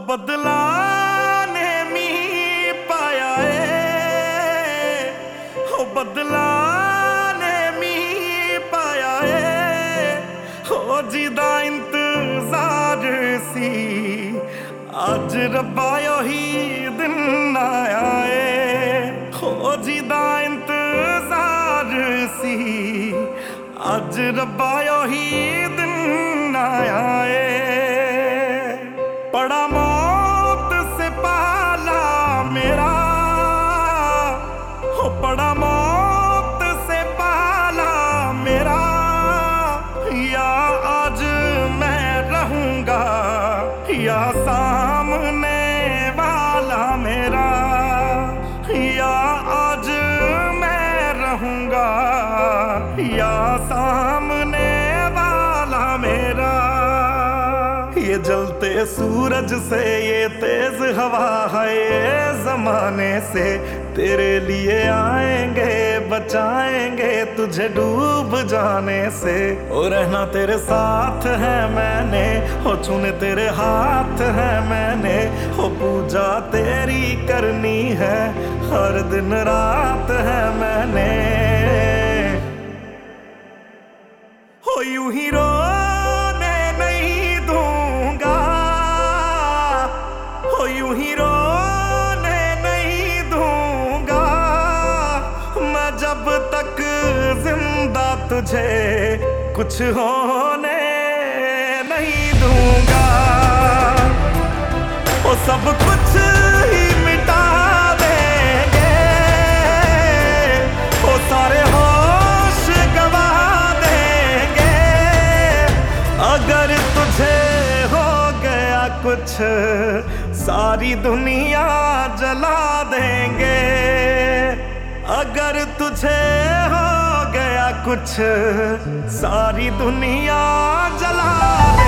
बदला ने मी पाया हो बदला ने मी पाया हो जिदा इंतजार सी अज रब्बा ही दिन आया हो जिदा इंतजार सी अज रब्बा ही दिन आया पड़ा मौत से पाला मेरा हो पड़ा मौत से पाला मेरा या आज मैं रहूंगा या सामने वाला मेरा या आज मैं रहूंगा या सामने वाला मेरा ये जलते सूरज से ये तेज हवा है ये जमाने से तेरे लिए आएंगे बचाएंगे तुझे डूब जाने से ओ रहना तेरे साथ है मैंने हो छूने तेरे हाथ है मैंने हो पूजा तेरी करनी है हर दिन रात है मैंने हो यूं ही रोने नहीं दूंगा हो यूं ही रोने नहीं दूंगा मैं जब तक जिंदा तुझे कुछ होने नहीं दूंगा वो सब कुछ ही मिटा देंगे वो सारे होश गवा देंगे अगर तुझे हो गया कुछ सारी दुनिया जला देंगे अगर तुझे हो गया कुछ सारी दुनिया जला